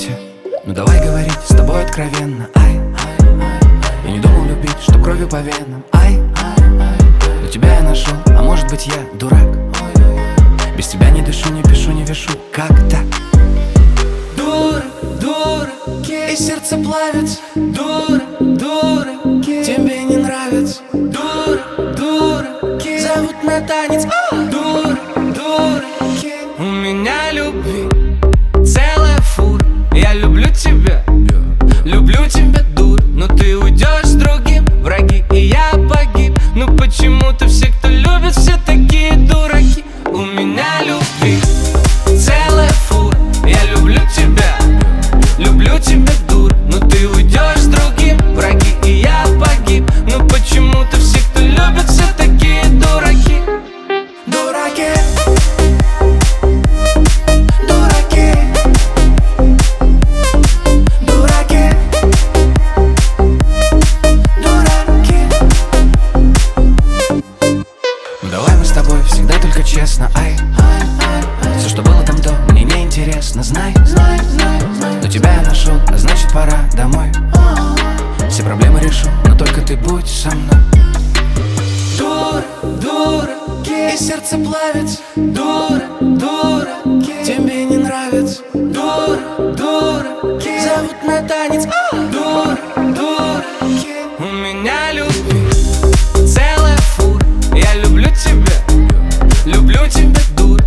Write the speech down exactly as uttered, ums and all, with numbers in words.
свете. Ну давай говорить с тобой откровенно. Ай, я не думал любить, чтоб кровью по венам. Ай, но тебя я нашел, а может быть я дурак. Без тебя не дышу, не пишу, не вешу. Как так? Дура, дура, и сердце плавится. Дура, дура, тебе не нравится. Дура, дура, зовут на танец. Дура, дура, у меня любви целая фура. Я люблю тебя, люблю тебя, дур, но ты уйдешь с другим, враги, и я погиб. Ну почему-то все, кто любит, все такие дураки. У меня любви целая фура. Я люблю тебя, люблю тебя, дур, но ты уйдешь с другим, враги, и я погиб. Ну почему-то все, кто любит, все такие дураки. Дураки. Всегда только честно, ай, все, что было там до, мне не интересно. Знай, знай, знай, знай, но тебя я нашел, а значит пора домой. Все проблемы решу, но только ты будь со мной. Дура, дура, и сердце плавится. Дура, дура, тебе не нравится. Дура, дура, зовут на танец. Дура, дура, у меня любви целая фура. Я люблю тебя, люблю тебя, дур,